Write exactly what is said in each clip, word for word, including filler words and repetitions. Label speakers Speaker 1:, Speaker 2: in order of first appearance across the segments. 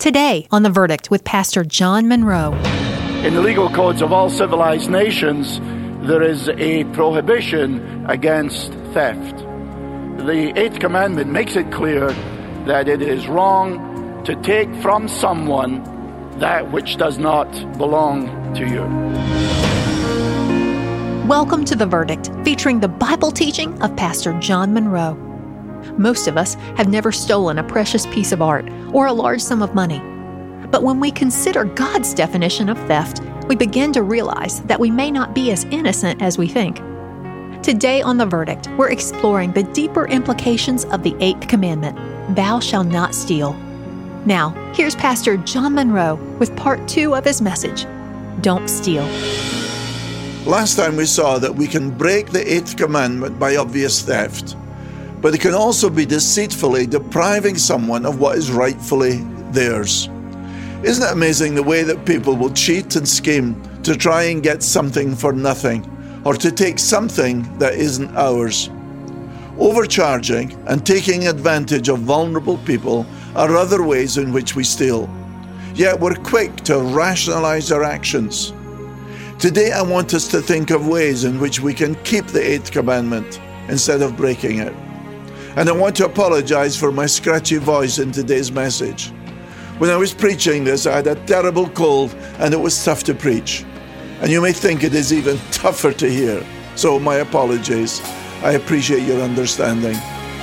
Speaker 1: Today on The Verdict with Pastor John Monroe.
Speaker 2: In the legal codes of all civilized nations, there is a prohibition against theft. The Eighth Commandment makes it clear that it is wrong to take from someone that which does not belong to you.
Speaker 1: Welcome to The Verdict, featuring the Bible teaching of Pastor John Monroe. Most of us have never stolen a precious piece of art or a large sum of money. But when we consider God's definition of theft, we begin to realize that we may not be as innocent as we think. Today on The Verdict, we're exploring the deeper implications of the Eighth Commandment, Thou shalt not steal. Now, here's Pastor John Monroe with part two of his message, Don't Steal.
Speaker 3: Last time we saw that we can break the Eighth Commandment by obvious theft, but it can also be deceitfully depriving someone of what is rightfully theirs. Isn't it amazing the way that people will cheat and scheme to try and get something for nothing, or to take something that isn't ours? Overcharging and taking advantage of vulnerable people are other ways in which we steal. Yet we're quick to rationalize our actions. Today I want us to think of ways in which we can keep the Eighth Commandment instead of breaking it. And I want to apologize for my scratchy voice in today's message. When I was preaching this, I had a terrible cold and it was tough to preach. And you may think it is even tougher to hear. So my apologies. I appreciate your understanding.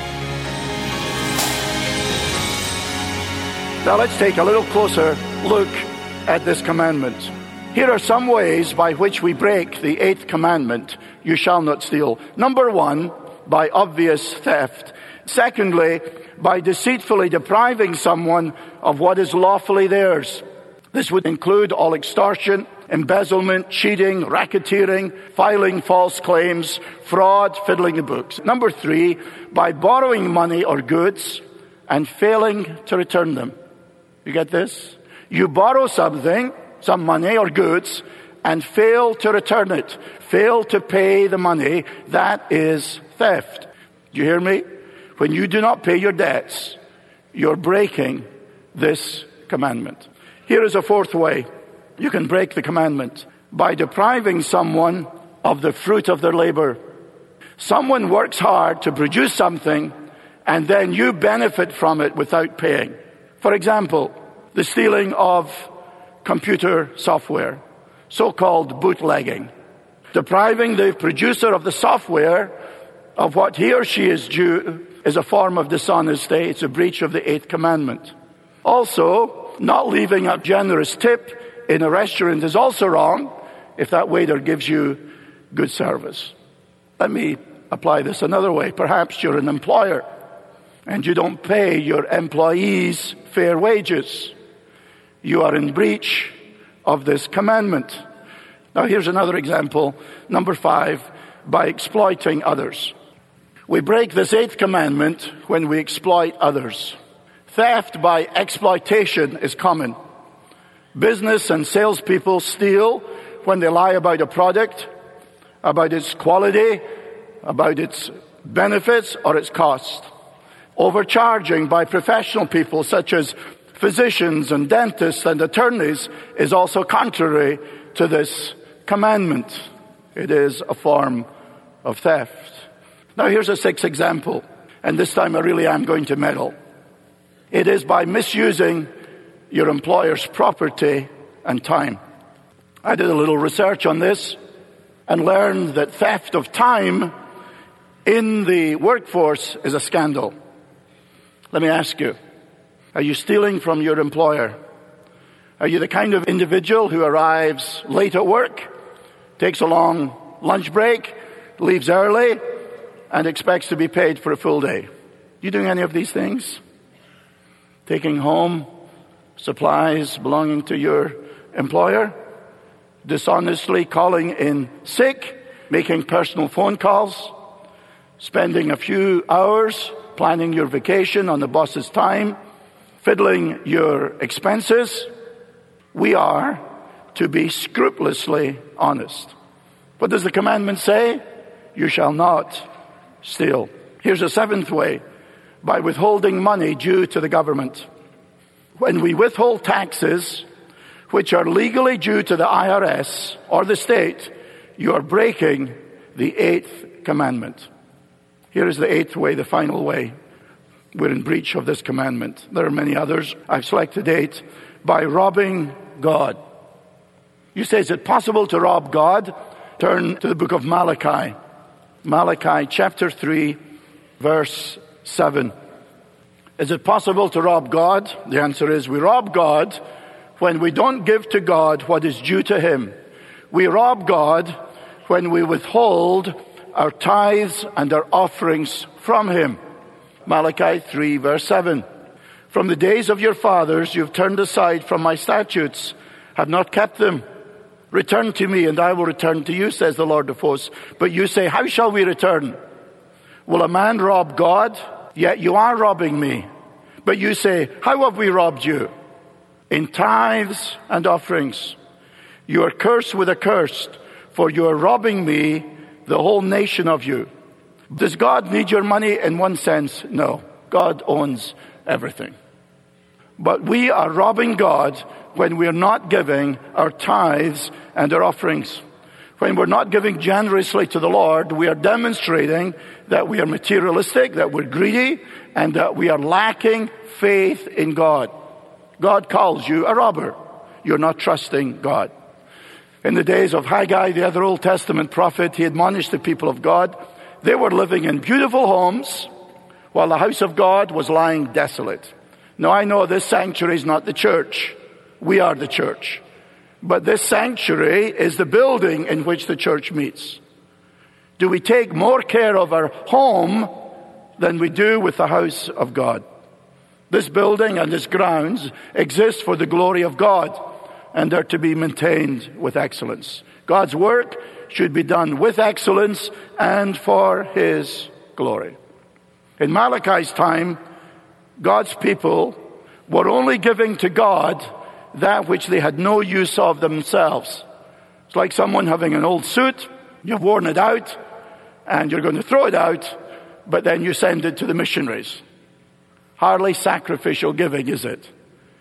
Speaker 2: Now let's take a little closer look at this commandment. Here are some ways by which we break the Eighth Commandment, you shall not steal. Number one, by obvious theft. Secondly, by deceitfully depriving someone of what is lawfully theirs. This would include all extortion, embezzlement, cheating, racketeering, filing false claims, fraud, fiddling the books. Number three, by borrowing money or goods and failing to return them. You get this? You borrow something, some money or goods, and fail to return it, fail to pay the money. That is theft. Do you hear me? When you do not pay your debts, you're breaking this commandment. Here is a fourth way you can break the commandment: by depriving someone of the fruit of their labor. Someone works hard to produce something, and then you benefit from it without paying. For example, the stealing of computer software, so-called bootlegging. Depriving the producer of the software of what he or she is due is a form of dishonesty. It's a breach of the Eighth Commandment. Also, not leaving a generous tip in a restaurant is also wrong if that waiter gives you good service. Let me apply this another way. Perhaps you're an employer and you don't pay your employees fair wages. You are in breach of this commandment. Now here's another example. Number five, by exploiting others. We break this Eighth Commandment when we exploit others. Theft by exploitation is common. Business and salespeople steal when they lie about a product, about its quality, about its benefits or its cost. Overcharging by professional people such as physicians and dentists and attorneys is also contrary to this commandment. It is a form of theft. Now here's a sixth example, and this time I really am going to meddle. It is by misusing your employer's property and time. I did a little research on this and learned that theft of time in the workforce is a scandal. Let me ask you, are you stealing from your employer? Are you the kind of individual who arrives late at work, takes a long lunch break, leaves early, and expects to be paid for a full day? You doing any of these things? Taking home supplies belonging to your employer? Dishonestly calling in sick? Making personal phone calls? Spending a few hours planning your vacation on the boss's time? Fiddling your expenses? We are to be scrupulously honest. What does the commandment say? You shall not steal. Here's a seventh way: by withholding money due to the government. When we withhold taxes which are legally due to the I R S or the state, you are breaking the eighth commandment. Here is the eighth way, the final way. We're in breach of this commandment. There are many others. I've selected eight. By robbing God. You say, is it possible to rob God? Turn to the book of Malachi. Malachi chapter three, verse seven. Is it possible to rob God? The answer is we rob God when we don't give to God what is due to Him. We rob God when we withhold our tithes and our offerings from Him. Malachi three, verse seven. From the days of your fathers you have turned aside from my statutes, have not kept them. Return to me, and I will return to you, says the Lord of hosts. But you say, how shall we return? Will a man rob God? Yet you are robbing me. But you say, how have we robbed you? In tithes and offerings. You are cursed with a curse, for you are robbing me, the whole nation of you. Does God need your money? In one sense, no. God owns everything. But we are robbing God when we are not giving our tithes and our offerings. When we're not giving generously to the Lord, we are demonstrating that we are materialistic, that we're greedy, and that we are lacking faith in God. God calls you a robber. You're not trusting God. In the days of Haggai, the other Old Testament prophet, he admonished the people of God. They were living in beautiful homes while the house of God was lying desolate. Now I know this sanctuary is not the church. We are the church. But this sanctuary is the building in which the church meets. Do we take more care of our home than we do with the house of God? This building and its grounds exist for the glory of God, and are to be maintained with excellence. God's work should be done with excellence and for His glory. In Malachi's time, God's people were only giving to God that which they had no use of themselves. It's like someone having an old suit, you've worn it out, and you're going to throw it out, but then you send it to the missionaries. Hardly sacrificial giving, is it?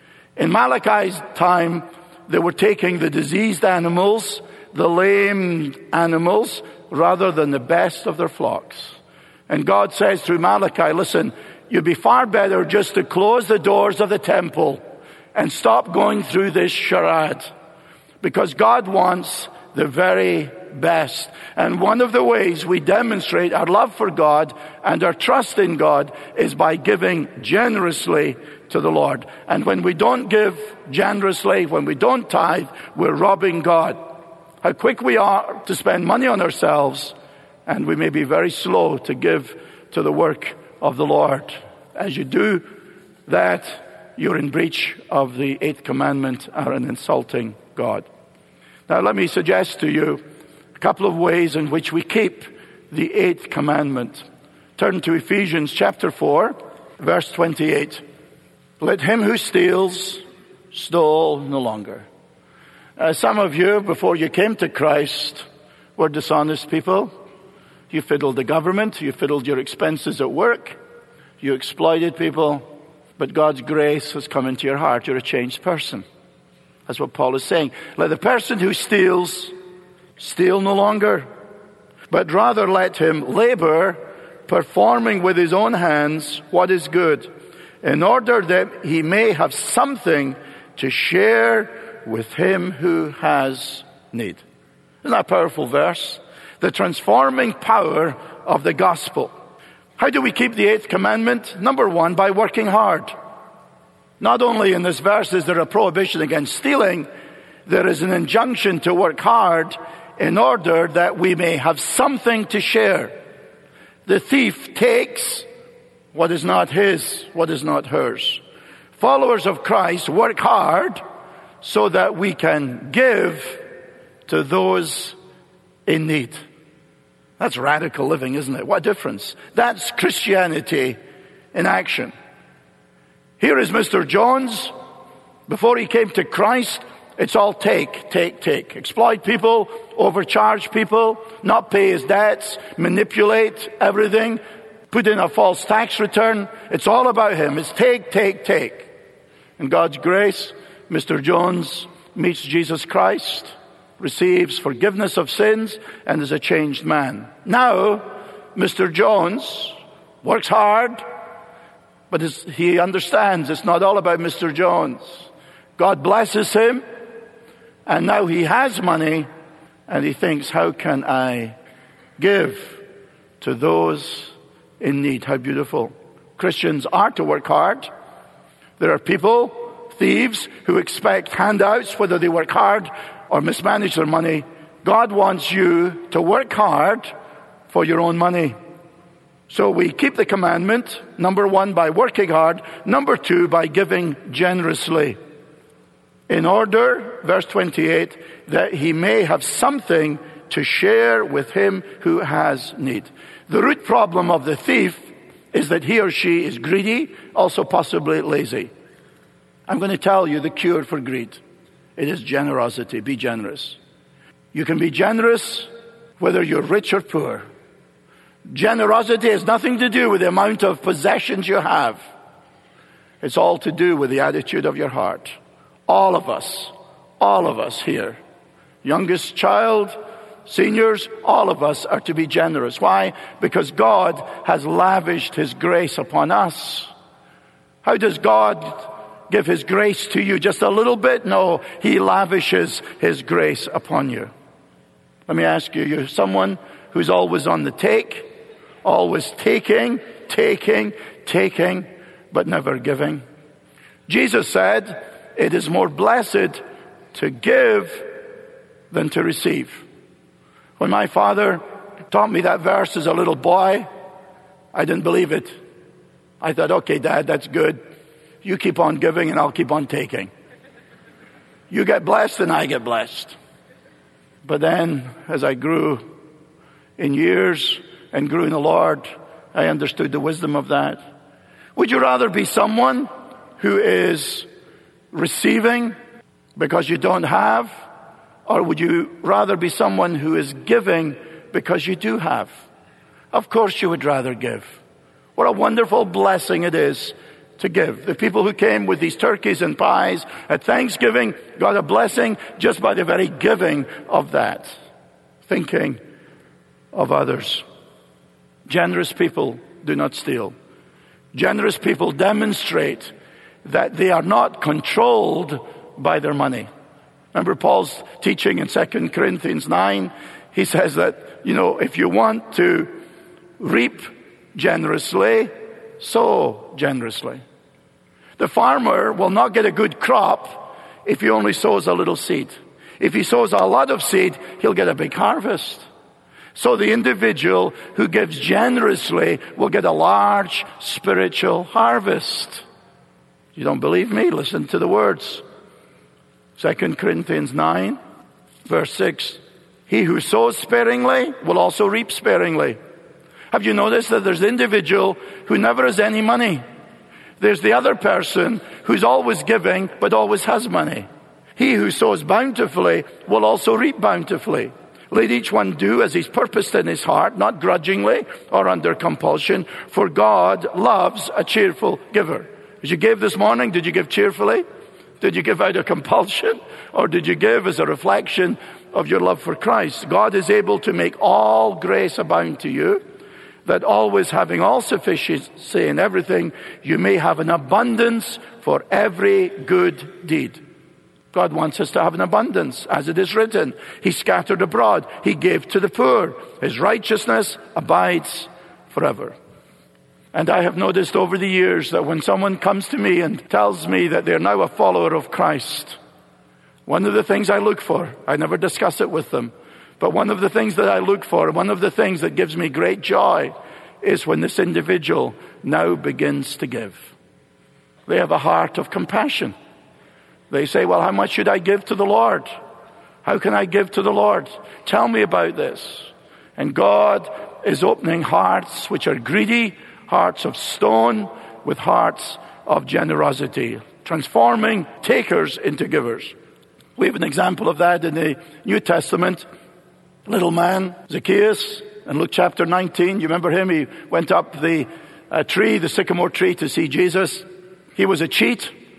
Speaker 2: In Malachi's time, they were taking the diseased animals, the lame animals, rather than the best of their flocks. And God says through Malachi, listen, you'd be far better just to close the doors of the temple and stop going through this charade. Because God wants the very best. And one of the ways we demonstrate our love for God and our trust in God is by giving generously to the Lord. And when we don't give generously, when we don't tithe, we're robbing God. How quick we are to spend money on ourselves, and we may be very slow to give to the work of the Lord. As you do that, you're in breach of the eighth commandment and in insulting God. Now let me suggest to you a couple of ways in which we keep the eighth commandment. Turn to Ephesians chapter four, verse twenty-eight. Let him who steals, stole no longer. Uh, some of you, before you came to Christ, were dishonest people. You fiddled the government. You fiddled your expenses at work. You exploited people. But God's grace has come into your heart. You're a changed person. That's what Paul is saying. Let the person who steals, steal no longer, but rather let him labor, performing with his own hands what is good, in order that he may have something to share with him who has need. Isn't that a powerful verse? The transforming power of the gospel. How do we keep the eighth commandment? Number one, by working hard. Not only in this verse is there a prohibition against stealing, there is an injunction to work hard in order that we may have something to share. The thief takes what is not his, what is not hers. Followers of Christ work hard so that we can give to those in need. That's radical living, isn't it? What a difference. That's Christianity in action. Here is Mister Jones. Before he came to Christ, it's all take, take, take. Exploit people, overcharge people, not pay his debts, manipulate everything, put in a false tax return. It's all about him. It's take, take, take. In God's grace, Mister Jones meets Jesus Christ, receives forgiveness of sins, and is a changed man. Now, Mister Jones works hard, but he understands it's not all about Mister Jones. God blesses him, and now he has money, and he thinks, how can I give to those in need? How beautiful. Christians are to work hard. There are people, thieves, who expect handouts, whether they work hard or mismanage their money. God wants you to work hard for your own money. So we keep the commandment, number one, by working hard. Number two, by giving generously. In order, verse twenty-eight, that he may have something to share with him who has need. The root problem of the thief is that he or she is greedy, also possibly lazy. I'm going to tell you the cure for greed. It is generosity. Be generous. You can be generous whether you're rich or poor. Generosity has nothing to do with the amount of possessions you have. It's all to do with the attitude of your heart. All of us, all of us here, youngest child, seniors, all of us are to be generous. Why? Because God has lavished His grace upon us. How does God give His grace to you? Just a little bit? No, He lavishes His grace upon you. Let me ask you, you're someone who's always on the take, always taking, taking, taking, but never giving. Jesus said, it is more blessed to give than to receive. When my father taught me that verse as a little boy, I didn't believe it. I thought, okay, Dad, that's good. You keep on giving and I'll keep on taking. You get blessed and I get blessed. But then, as I grew in years and grew in the Lord, I understood the wisdom of that. Would you rather be someone who is receiving because you don't have? Or would you rather be someone who is giving because you do have? Of course you would rather give. What a wonderful blessing it is to give. The people who came with these turkeys and pies at Thanksgiving got a blessing just by the very giving of that. Thinking of others. Generous people do not steal. Generous people demonstrate that they are not controlled by their money. Remember Paul's teaching in Second Corinthians nine? He says that, you know, if you want to reap generously, sow generously. The farmer will not get a good crop if he only sows a little seed. If he sows a lot of seed, he'll get a big harvest. So the individual who gives generously will get a large spiritual harvest. You don't believe me? Listen to the words. Second Corinthians nine, verse six. He who sows sparingly will also reap sparingly. Have you noticed that there's the individual who never has any money? There's the other person who's always giving but always has money. He who sows bountifully will also reap bountifully. Let each one do as he's purposed in his heart, not grudgingly or under compulsion, for God loves a cheerful giver. As you gave this morning, did you give cheerfully? Did you give out of compulsion? Or did you give as a reflection of your love for Christ? God is able to make all grace abound to you, that always having all sufficiency in everything, you may have an abundance for every good deed. God wants us to have an abundance, as it is written. He scattered abroad. He gave to the poor. His righteousness abides forever. And I have noticed over the years that when someone comes to me and tells me that they're now a follower of Christ, one of the things I look for, I never discuss it with them, but one of the things that I look for, one of the things that gives me great joy, is when this individual now begins to give. They have a heart of compassion. They say, well, how much should I give to the Lord? How can I give to the Lord? Tell me about this. And God is opening hearts which are greedy, hearts of stone, with hearts of generosity, transforming takers into givers. We have an example of that in the New Testament. Little man, Zacchaeus, in Luke chapter nineteen, you remember him? He went up the uh, tree, the sycamore tree, to see Jesus. He was a cheat.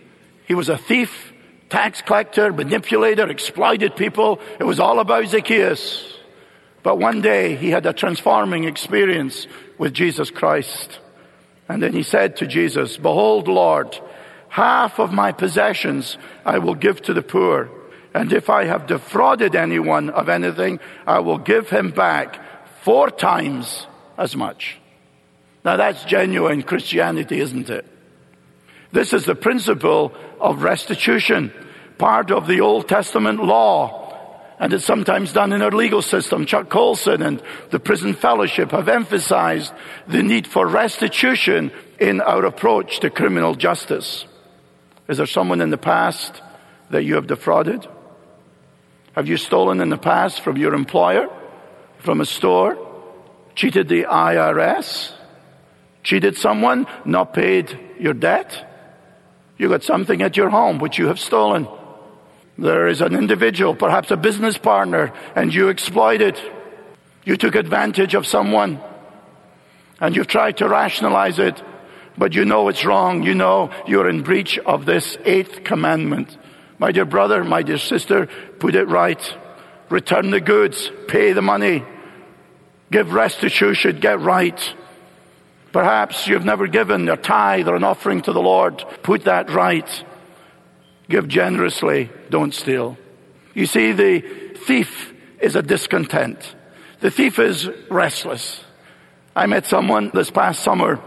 Speaker 2: He was a thief, tax collector, manipulator, exploited people. It was all about Zacchaeus. But one day he had a transforming experience with Jesus Christ. And then he said to Jesus, "Behold, Lord, half of my possessions I will give to the poor. And if I have defrauded anyone of anything, I will give him back four times as much." Now that's genuine Christianity, isn't it? This is the principle of restitution, part of the Old Testament law. And it's sometimes done in our legal system. Chuck Colson and the Prison Fellowship have emphasized the need for restitution in our approach to criminal justice. Is there someone in the past that you have defrauded? Have you stolen in the past from your employer, from a store, cheated the I R S, cheated someone, not paid your debt? You got something at your home which you have stolen. There is an individual, perhaps a business partner, and you exploited. You took advantage of someone, and you've tried to rationalize it, but you know it's wrong. You know you're in breach of this eighth commandment. My dear brother, my dear sister, put it right. Return the goods, pay the money, give restitution, get right. Perhaps you've never given a tithe or an offering to the Lord. Put that right. Give generously, don't steal. You see, the thief is a discontent. The thief is restless. I met someone this past summer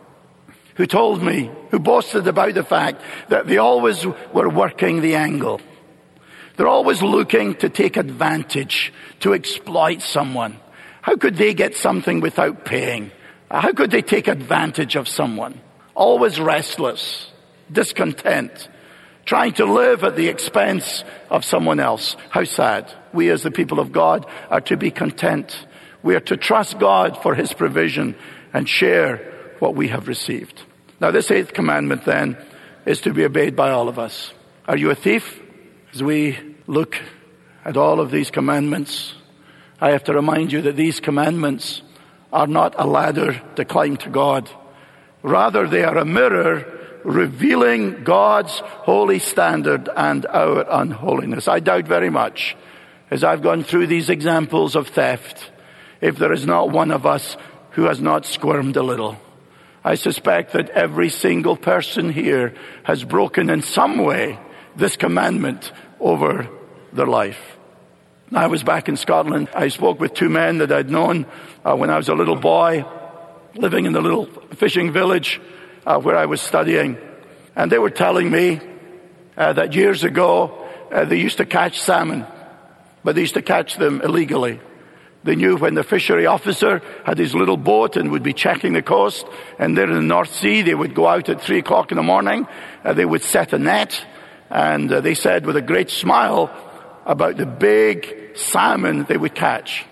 Speaker 2: who told me, who boasted about the fact that they always were working the angle. They're always looking to take advantage, to exploit someone. How could they get something without paying? How could they take advantage of someone? Always restless, discontent, trying to live at the expense of someone else. How sad. We as the people of God are to be content. We are to trust God for his provision and share what we have received. Now this eighth commandment then is to be obeyed by all of us. Are you a thief? As we look at all of these commandments, I have to remind you that these commandments are not a ladder to climb to God. Rather, they are a mirror revealing God's holy standard and our unholiness. I doubt very much, as I've gone through these examples of theft, if there is not one of us who has not squirmed a little. I suspect that every single person here has broken in some way this commandment over their life. I was back in Scotland. I spoke with two men that I'd known uh, when I was a little boy, living in the little fishing village Uh, where I was studying, and they were telling me uh, that years ago uh, they used to catch salmon, but they used to catch them illegally. They knew when the fishery officer had his little boat and would be checking the coast, and there in the North Sea they would go out at three o'clock in the morning, uh, they would set a net, and uh, they said with a great smile about the big salmon they would catch,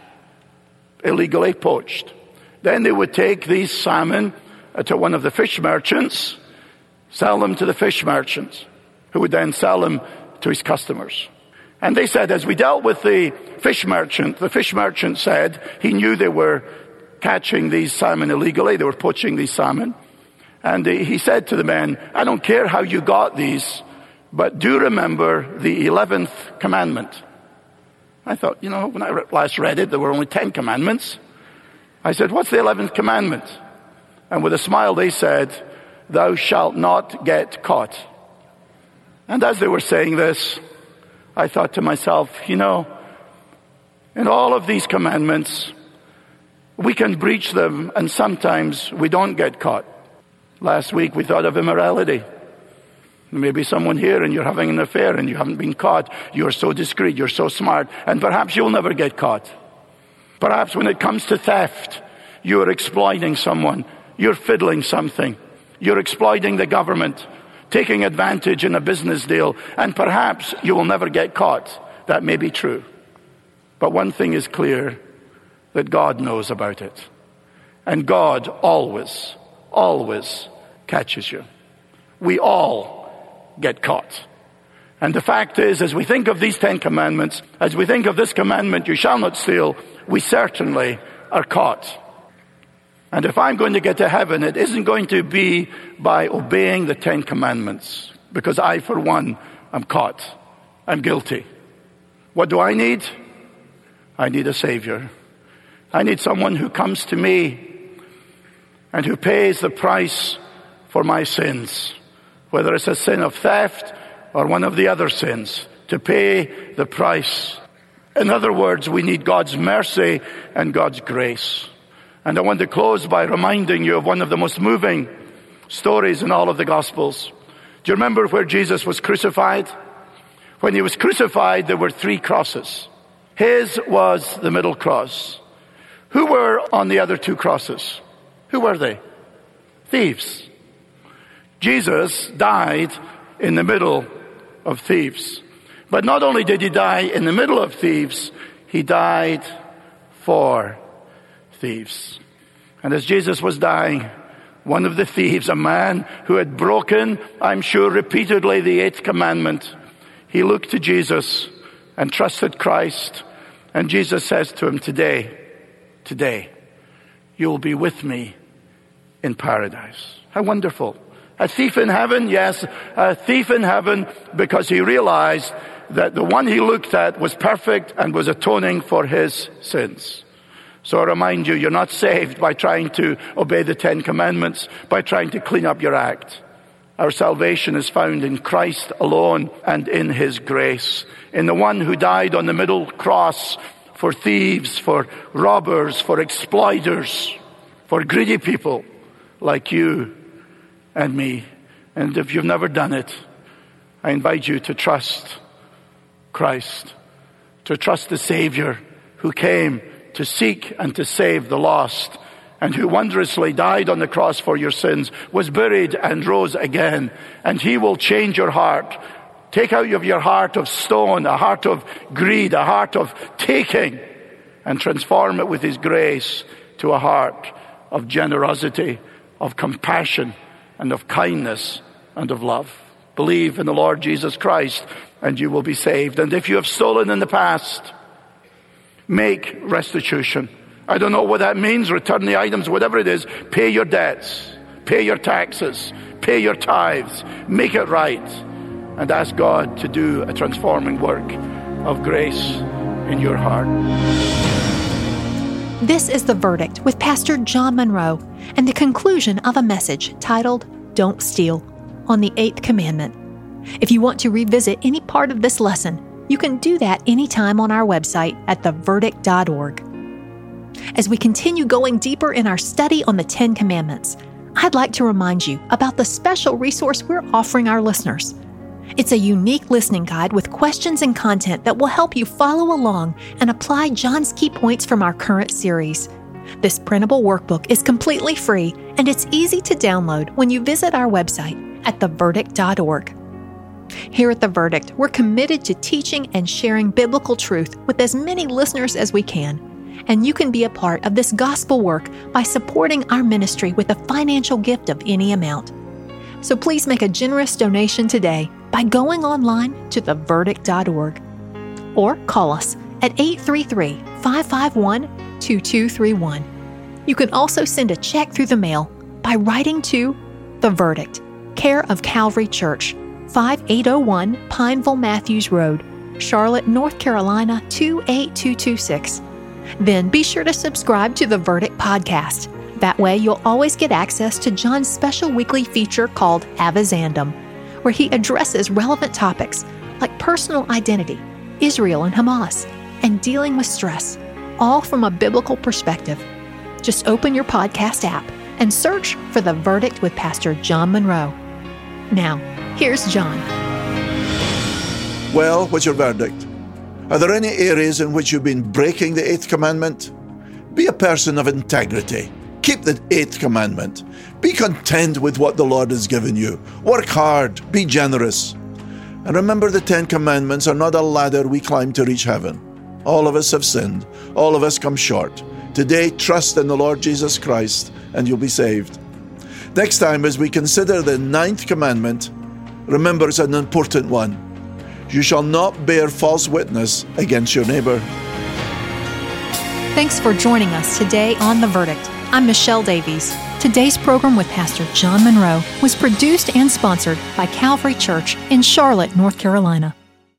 Speaker 2: illegally poached. Then they would take these salmon to one of the fish merchants, sell them to the fish merchants, who would then sell them to his customers. And they said, as we dealt with the fish merchant, the fish merchant said he knew they were catching these salmon illegally, they were poaching these salmon. And he said to the men, I don't care how you got these, but do remember the eleventh commandment. I thought, you know, when I last read it, there were only ten commandments. I said, what's the eleventh commandment? And with a smile they said, thou shalt not get caught. And as they were saying this, I thought to myself, you know, in all of these commandments, we can breach them and sometimes we don't get caught. Last week we thought of immorality. There may be someone here and you're having an affair and you haven't been caught. You're so discreet, you're so smart, and perhaps you'll never get caught. Perhaps when it comes to theft, you're exploiting someone. You're fiddling something. You're exploiting the government, taking advantage in a business deal, and perhaps you will never get caught. That may be true. But one thing is clear, that God knows about it. And God always, always catches you. We all get caught. And the fact is, as we think of these Ten Commandments, as we think of this commandment, you shall not steal, we certainly are caught. And if I'm going to get to heaven, it isn't going to be by obeying the Ten Commandments. because I, for one, am caught. I'm guilty. What do I need? I need a Savior. I need someone who comes to me and who pays the price for my sins, whether it's a sin of theft or one of the other sins, to pay the price. In other words, we need God's mercy and God's grace. And I want to close by reminding you of one of the most moving stories in all of the Gospels. Do you remember where Jesus was crucified? When he was crucified, there were three crosses. His was the middle cross. Who were on the other two crosses? Who were they? Thieves. Jesus died in the middle of thieves. But not only did he die in the middle of thieves, he died for thieves. And as Jesus was dying, one of the thieves, a man who had broken, I'm sure repeatedly, the eighth commandment, he looked to Jesus and trusted Christ. And Jesus says to him, today, today, you will be with me in paradise. How wonderful. A thief in heaven, yes, a thief in heaven, because he realized that the one he looked at was perfect and was atoning for his sins. So I remind you, you're not saved by trying to obey the Ten Commandments, by trying to clean up your act. Our salvation is found in Christ alone and in his grace. In the one who died on the middle cross for thieves, for robbers, for exploiters, for greedy people like you and me. And if you've never done it, I invite you to trust Christ, to trust the Savior who came to seek and to save the lost, and who wondrously died on the cross for your sins, was buried and rose again. And he will change your heart. Take out of your heart of stone, a heart of greed, a heart of taking, and transform it with his grace to a heart of generosity, of compassion, and of kindness, and of love. Believe in the Lord Jesus Christ, and you will be saved. And if you have stolen in the past, make restitution. I don't know what that means. Return the items, whatever it is. Pay your debts. Pay your taxes. Pay your tithes. Make it right. And ask God to do a transforming work of grace in your heart.
Speaker 1: This is The Verdict with Pastor John Monroe and the conclusion of a message titled, Don't Steal, on the Eighth Commandment. If you want to revisit any part of this lesson, you can do that anytime on our website at the verdict dot org. As we continue going deeper in our study on the Ten Commandments, I'd like to remind you about the special resource we're offering our listeners. It's a unique listening guide with questions and content that will help you follow along and apply John's key points from our current series. This printable workbook is completely free, and it's easy to download when you visit our website at the verdict dot org. Here at The Verdict, we're committed to teaching and sharing biblical truth with as many listeners as we can. And you can be a part of this gospel work by supporting our ministry with a financial gift of any amount. So please make a generous donation today by going online to the verdict dot org or call us at eight three three, five five one, two two three one. You can also send a check through the mail by writing to The Verdict, care of Calvary Church, five eight oh one Pineville Matthews Road, Charlotte, North Carolina two eight two two six. Then be sure to subscribe to the Verdict podcast. That way you'll always get access to John's special weekly feature called Avizandum, where he addresses relevant topics like personal identity, Israel and Hamas, and dealing with stress, all from a biblical perspective. Just open your podcast app and search for The Verdict with Pastor John Monroe. Now, here's John.
Speaker 3: Well, what's your verdict? Are there any areas in which you've been breaking the eighth commandment? Be a person of integrity. Keep the eighth commandment. Be content with what the Lord has given you. Work hard. Be generous. And remember, the Ten Commandments are not a ladder we climb to reach heaven. All of us have sinned. All of us come short. Today, trust in the Lord Jesus Christ, and you'll be saved. Next time, as we consider the ninth commandment, remember it's an important one. You shall not bear false witness against your neighbor.
Speaker 1: Thanks for joining us today on The Verdict. I'm Michelle Davies. Today's program with Pastor John Monroe was produced and sponsored by Calvary Church in Charlotte, North Carolina.